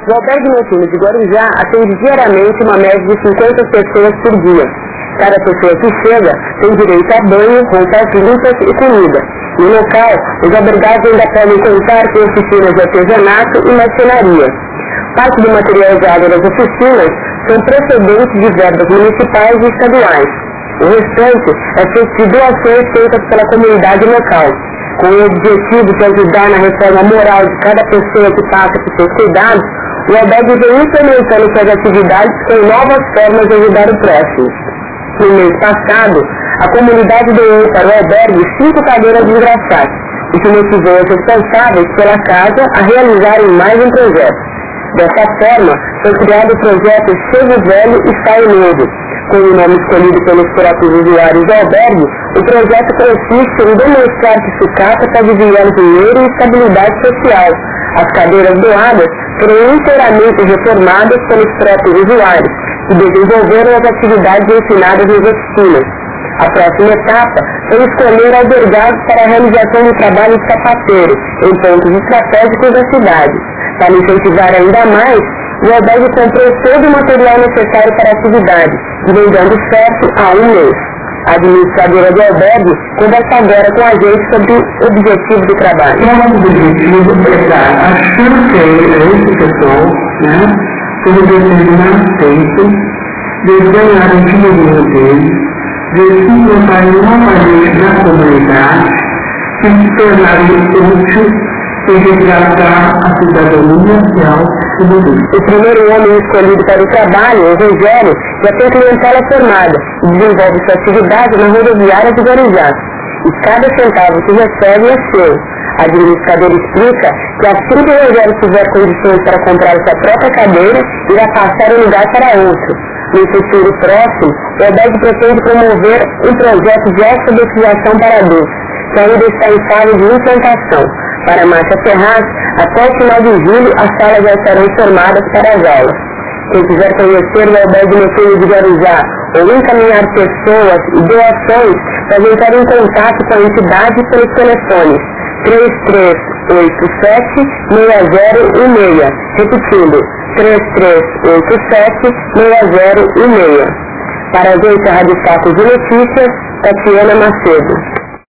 O albergue noturno de Guarujá atende diariamente uma média de 50 pessoas por dia. Cada pessoa que chega tem direito a banho, roupas limpas e comida. No local, os albergados ainda podem contar com oficinas de artesanato e marcenaria. Parte do material usado nas oficinas são procedentes de verbas municipais e estaduais. O restante é feito de doações feitas pela comunidade local, com o objetivo de ajudar na reforma moral de cada pessoa que passa por seus cuidados. O albergue vem implementando suas atividades com novas formas de ajudar o próximo. No mês passado, a comunidade doou para o albergue 5 cadeiras de engraxate, o que motivou os responsáveis pela casa a realizarem mais um projeto. Dessa forma, foi criado o projeto Chego Velho e Saio Novo. Com o nome escolhido pelos próprios usuários do albergue, o projeto consiste em demonstrar que sucata pode enviar dinheiro e estabilidade social. As cadeiras doadas foram inteiramente reformadas pelos próprios usuários, que desenvolveram as atividades ensinadas nas oficinas. A próxima etapa foi escolher albergados para a realização do trabalho de sapateiro em pontos estratégicos da cidade. Para incentivar ainda mais, o albergue comprou todo o material necessário para a atividade, e vem dando certo há um mês. A administradora do albergue conversa agora com a gente sobre o objetivo do trabalho. O nosso objetivo é dar a chance a esse pessoal, como determinado tempo, de ganhar o dinheirinho dele, de se encontrar novamente na comunidade, de se tornarem úteis e resgatar a cidadania real e do mundo. O primeiro homem escolhido para o trabalho, o Rogério, já tem clientela formada e desenvolve sua atividade na rodoviária de Guarujá. E cada centavo que recebe é seu. A administradora explica que assim que o Rogério tiver condições para comprar sua própria cadeira, irá passar um lugar para outro. No futuro próximo, o albergue pretende promover um projeto de alfabetização para adultos, que ainda está em fase de implantação. Para Márcia Ferraz, até o final de julho, as salas já estarão formadas para as aulas. Quem quiser conhecer o albergue noturno de Guarujá ou encaminhar pessoas e doações, pode entrar em contato com a entidade pelos telefones 3387-6016, repetindo, 3387-6016. Para a agência Rádio Fatos de Notícias, Tatiana Macedo.